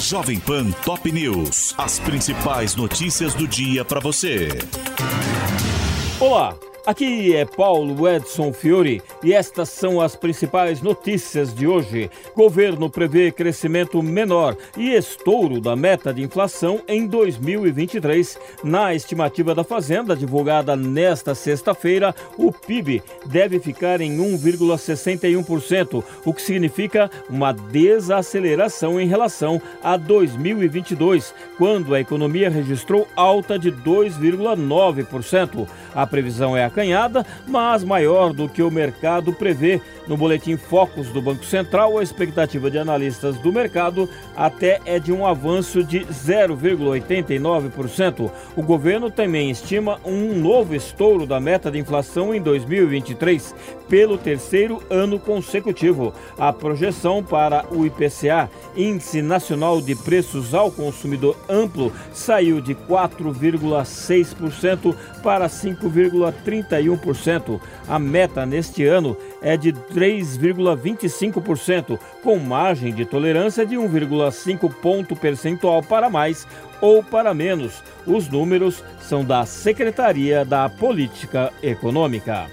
Jovem Pan Top News. As principais notícias do dia para você. Olá, aqui é Paulo Edson Fiore e estas são as principais notícias de hoje. Governo prevê crescimento menor e estouro da meta de inflação em 2023. Na estimativa da Fazenda, divulgada nesta sexta-feira, o PIB deve ficar em 1,61%, o que significa uma desaceleração em relação a 2022, quando a economia registrou alta de 2,9%. A previsão é acanhada, mas maior do que o mercado prevê. No boletim Focus do Banco Central, a expectativa de analistas do mercado até é de um avanço de 0,89%. O governo também estima um novo estouro da meta de inflação em 2023, pelo terceiro ano consecutivo. A projeção para o IPCA, Índice Nacional de Preços ao Consumidor Amplo, saiu de 4,6% para 5,31%. A meta neste ano é de 3,25%, com margem de tolerância de 1,5 ponto percentual para mais ou para menos. Os números são da Secretaria da Política Econômica.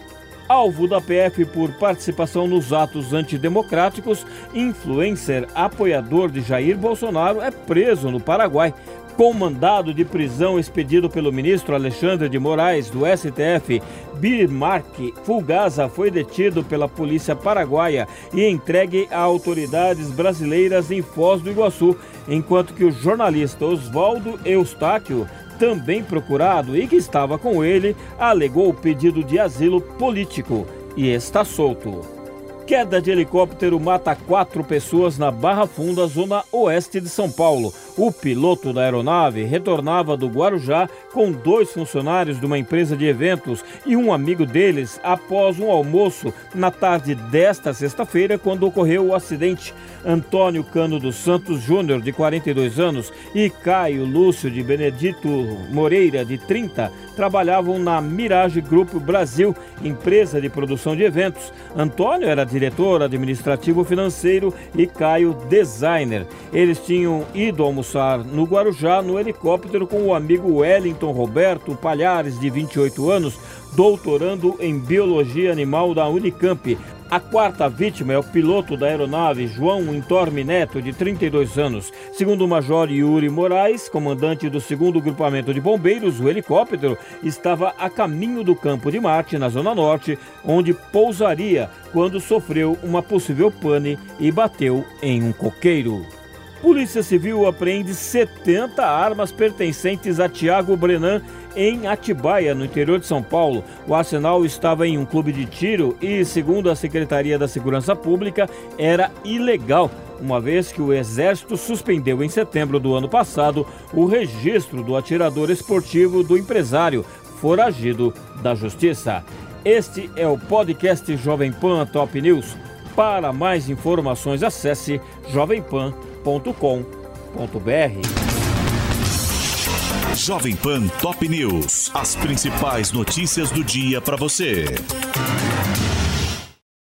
Alvo da PF por participação nos atos antidemocráticos, influencer apoiador de Jair Bolsonaro é preso no Paraguai. Com mandado de prisão expedido pelo ministro Alexandre de Moraes, do STF, Birmark Fulgaza foi detido pela polícia paraguaia e entregue a autoridades brasileiras em Foz do Iguaçu, enquanto que o jornalista Oswaldo Eustáquio, também procurado e que estava com ele, alegou pedido de asilo político e está solto. Queda de helicóptero mata 4 pessoas na Barra Funda, zona oeste de São Paulo. O piloto da aeronave retornava do Guarujá com 2 funcionários de uma empresa de eventos e um amigo deles após um almoço na tarde desta sexta-feira, quando ocorreu o acidente. Antônio Cano dos Santos Júnior, de 42 anos, e Caio Lúcio de Benedito Moreira, de 30, trabalhavam na Mirage Grupo Brasil, empresa de produção de eventos. Antônio era diretor administrativo financeiro e Caio designer. Eles tinham ido almoçar no Guarujá no helicóptero com o amigo Wellington Roberto Palhares, de 28 anos, doutorando em Biologia Animal da Unicamp. A 4ª vítima é o piloto da aeronave, João Intorme Neto, de 32 anos. Segundo o Major Yuri Moraes, comandante do 2º Grupamento de Bombeiros, o helicóptero estava a caminho do Campo de Marte, na Zona Norte, onde pousaria quando sofreu uma possível pane e bateu em um coqueiro. Polícia Civil apreende 70 armas pertencentes a Tiago Brenan em Atibaia, no interior de São Paulo. O arsenal estava em um clube de tiro e, segundo a Secretaria da Segurança Pública, era ilegal, uma vez que o Exército suspendeu em setembro do ano passado o registro do atirador esportivo do empresário, foragido da Justiça. Este é o podcast Jovem Pan Top News. Para mais informações, acesse jovempan.com.br. Jovem Pan Top News. As principais notícias do dia para você.